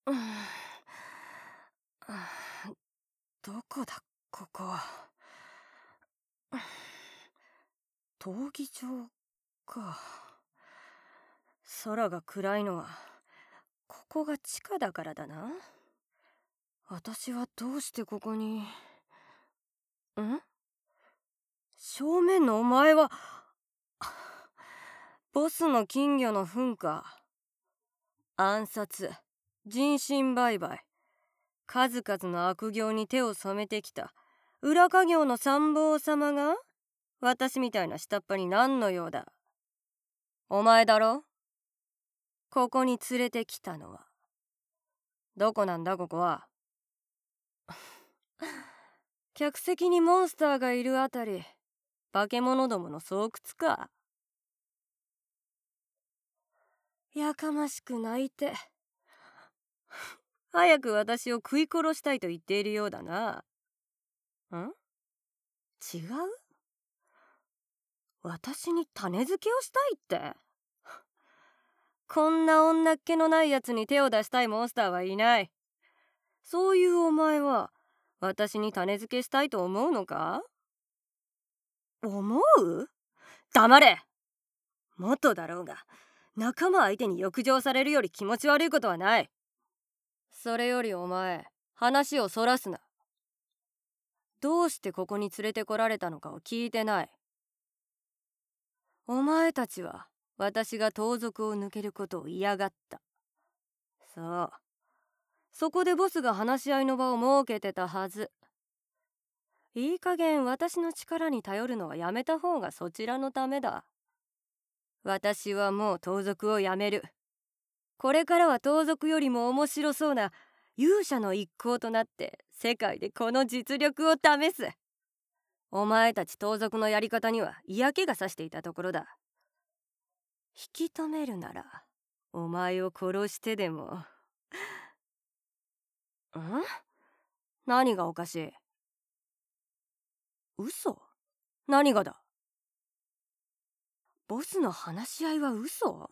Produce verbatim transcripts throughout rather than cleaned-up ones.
うん、どこだここ。闘技場か。空が暗いのはここが地下だからだな。私はどうしてここに。ん正面のお前はボスの金魚の糞か。暗殺、人身売買、数々の悪行に手を染めてきた裏稼業の参謀様が私みたいな下っ端に何の用だ。お前だろ。ここに連れてきたのは。どこなんだここは。客席にモンスターがいるあたり、化け物どもの巣窟か。やかましく泣いて早く私を食い殺したいと言っているようだな。ん？違う？私に種付けをしたいって。こんな女っ気のないやつに手を出したいモンスターはいない。そういうお前は私に種付けしたいと思うのか？思う？黙れ。元だろうが仲間相手に欲情されるより気持ち悪いことはない。それよりお前、話をそらすな。どうしてここに連れてこられたのかを聞いてない。お前たちは私が盗賊を抜けることを嫌がった。そう。そこでボスが話し合いの場を設けてたはず。いい加減私の力に頼るのはやめた方がそちらのためだ。私はもう盗賊をやめる。これからは盗賊よりも面白そうな勇者の一行となって世界でこの実力を試す。お前たち盗賊のやり方には嫌気がさしていたところだ。引き止めるならお前を殺してでも。ん？何がおかしい？嘘？何がだ？ボスの話し合いは嘘？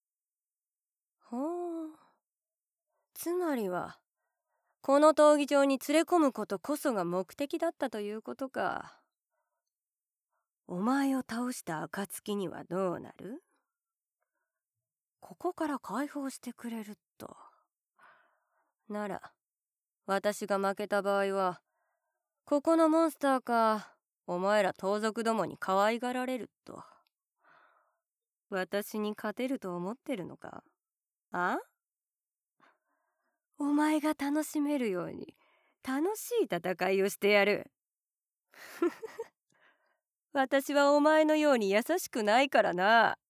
ほう。つまりはこの闘技場に連れ込むことこそが目的だったということか。お前を倒した暁にはどうなる？ここから解放してくれると。なら私が負けた場合はここのモンスターかお前ら盗賊どもに可愛がられると。私に勝てると思ってるのか？あ？お前が楽しめるように楽しい戦いをしてやる。私はお前のように優しくないからな。